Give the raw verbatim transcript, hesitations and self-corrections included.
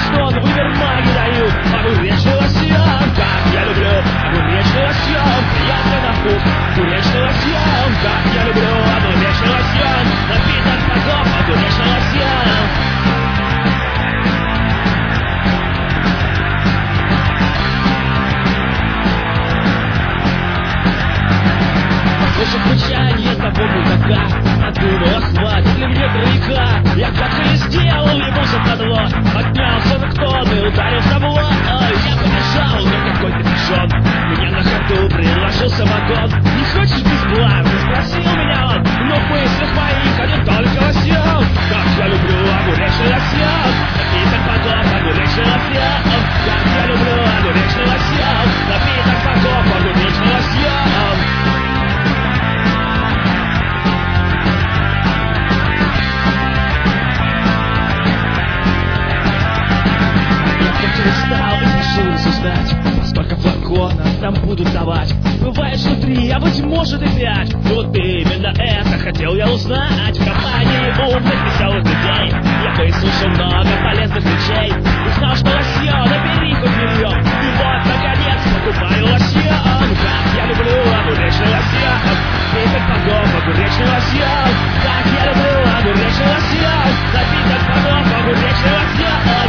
что на выбор маги дают огуречный лосьон. Как я люблю огуречный лосьон, приятно на вкус огуречный лосьон. Как я люблю огуречный лосьон, напиток богов огуречный лосьон. Слышав рычание того мудака, надумалась хватит ли мне тройка. Я как и сделал ему западло, поднялся на кто-то и ударил в табло. Я побежал, но какой-то пижон меня на ходу предложил самогон. Не хочешь бесплатно? Спросил меня он, но в мыслях моих один только лосьон. Как я люблю огуречный лосьон, напиток богов огуречный лосьон. Как я люблю огуречный лосьон, напиток богов огуречный лосьон. Встал и решил рассуждать, сколько флаконов нам будут давать. Бывает, что три, а быть может и пять. Вот именно это хотел я узнать. В компании умных, веселых людей я выслушал много полезных речей. Узнал, что лосьон, набери хоть миллион. И вот, наконец, покупаю лосьон. Как я люблю огуречный лосьон, напиток богов огуречный лосьон. Как я люблю огуречный лосьон, напиток богов огуречный лосьон.